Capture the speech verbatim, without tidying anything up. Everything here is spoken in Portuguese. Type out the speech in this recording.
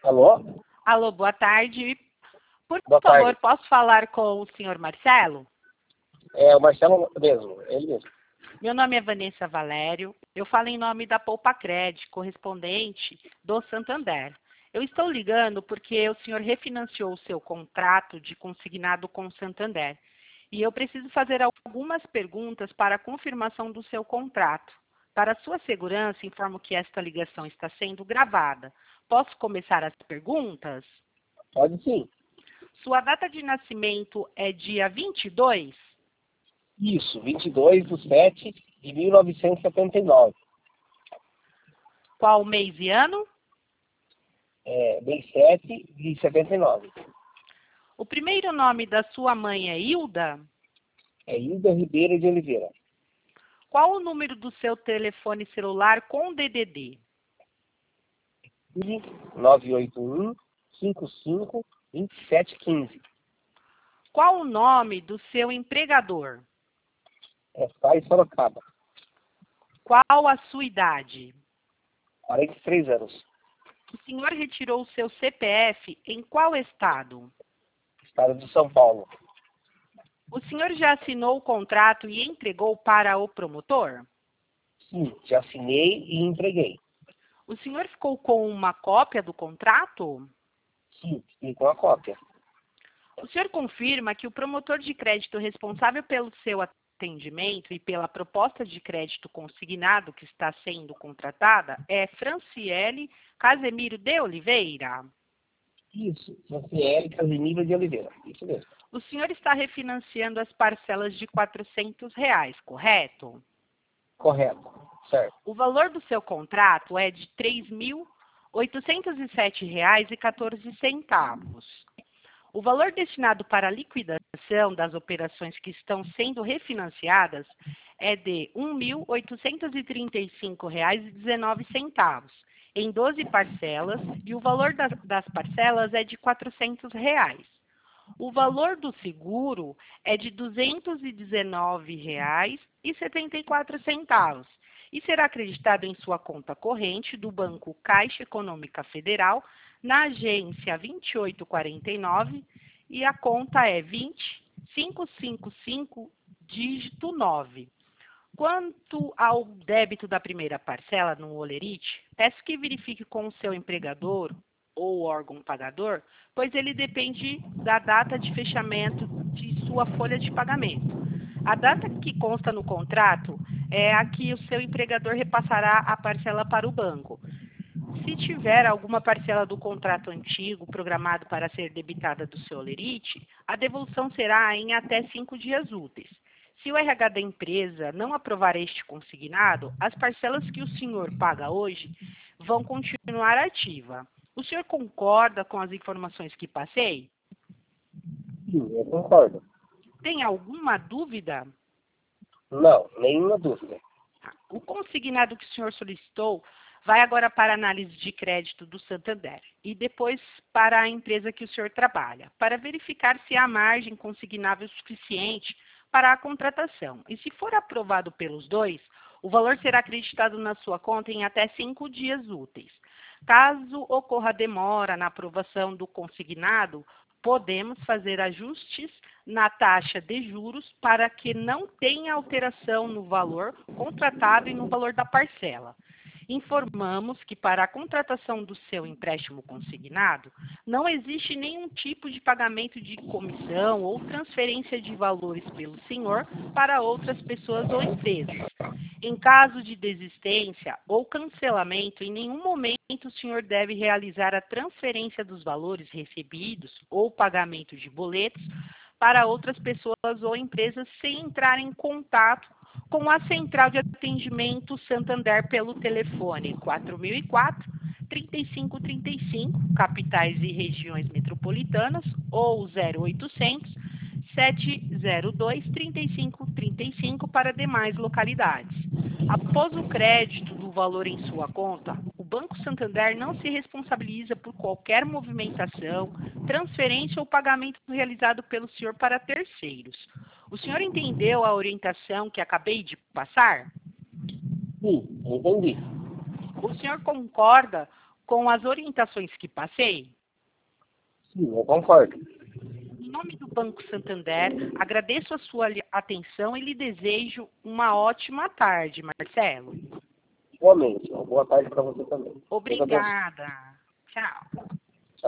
Alô? Alô, boa tarde. Por Boa favor, tarde. posso falar com o senhor Marcelo? É o Marcelo mesmo, ele mesmo. Meu nome é Vanessa Valério. Eu falo em nome da Poupa Cred, correspondente do Santander. Eu estou ligando porque o senhor refinanciou o seu contrato de consignado com o Santander. E eu preciso fazer algumas perguntas para a confirmação do seu contrato. Para sua segurança, informo que esta ligação está sendo gravada. Posso começar as perguntas? Pode sim. Sua data de nascimento é dia vinte e dois? Isso, vinte e dois de sete de mil novecentos e setenta e nove. Qual mês e ano? É, mês sete de setenta e nove. O primeiro nome da sua mãe é Hilda? É Hilda Ribeiro de Oliveira. Qual o número do seu telefone celular com D D D? nove oito um, cinco cinco, dois sete um cinco. Qual o nome do seu empregador? É Sai Sorocaba. Qual a sua idade? quarenta e três anos. O senhor retirou o seu C P F em qual estado? Estado de São Paulo. O senhor já assinou o contrato e entregou para o promotor? Sim, já assinei e entreguei. O senhor ficou com uma cópia do contrato? Sim, e com a cópia. O senhor confirma que o promotor de crédito responsável pelo seu atendimento e pela proposta de crédito consignado que está sendo contratada é Franciele Casemiro de Oliveira? Isso, Franciele Casimiro de Oliveira. Isso mesmo. O senhor está refinanciando as parcelas de quatrocentos reais, correto? Correto. Certo. O valor do seu contrato é de três mil oitocentos e sete reais e quatorze centavos. O valor destinado para a liquidação das operações que estão sendo refinanciadas é de um mil oitocentos e trinta e cinco reais e dezenove centavos, em doze parcelas, e o valor das, das parcelas é de quatrocentos reais. O valor do seguro é de duzentos e dezenove reais e setenta e quatro centavos e será acreditado em sua conta corrente do Banco Caixa Econômica Federal, na agência vinte e oito quarenta e nove, e a conta é vinte mil quinhentos e cinquenta e cinco, dígito nove. Quanto ao débito da primeira parcela no Olerite, peço que verifique com o seu empregador ou órgão pagador, pois ele depende da data de fechamento de sua folha de pagamento. A data que consta no contrato é a que o seu empregador repassará a parcela para o banco. Se tiver alguma parcela do contrato antigo programado para ser debitada do seu Olerite, a devolução será em até cinco dias úteis. Se o R H da empresa não aprovar este consignado, as parcelas que o senhor paga hoje vão continuar ativa. O senhor concorda com as informações que passei? Sim, eu concordo. Tem alguma dúvida? Não, nenhuma dúvida. O consignado que o senhor solicitou vai agora para a análise de crédito do Santander e depois para a empresa que o senhor trabalha, para verificar se há margem consignável suficiente para a contratação. E se for aprovado pelos dois, o valor será acreditado na sua conta em até cinco dias úteis. Caso ocorra demora na aprovação do consignado, podemos fazer ajustes na taxa de juros para que não tenha alteração no valor contratado e no valor da parcela. Informamos que para a contratação do seu empréstimo consignado, não existe nenhum tipo de pagamento de comissão ou transferência de valores pelo senhor para outras pessoas ou empresas. Em caso de desistência ou cancelamento, em nenhum momento o senhor deve realizar a transferência dos valores recebidos ou pagamento de boletos para outras pessoas ou empresas sem entrar em contato com a Central de Atendimento Santander pelo telefone quatro mil e quatro, trinta e cinco trinta e cinco, capitais e regiões metropolitanas, ou zero oitocentos, sete zero dois, trinta e cinco trinta e cinco para demais localidades. Após o crédito do valor em sua conta, o Banco Santander não se responsabiliza por qualquer movimentação, transferência ou pagamento realizado pelo senhor para terceiros. O senhor entendeu a orientação que acabei de passar? Sim, entendi. O senhor concorda com as orientações que passei? Sim, eu concordo. Em nome do Banco Santander, agradeço a sua atenção e lhe desejo uma ótima tarde, Marcelo. Igualmente. Uma boa tarde para você também. Obrigada. Tchau.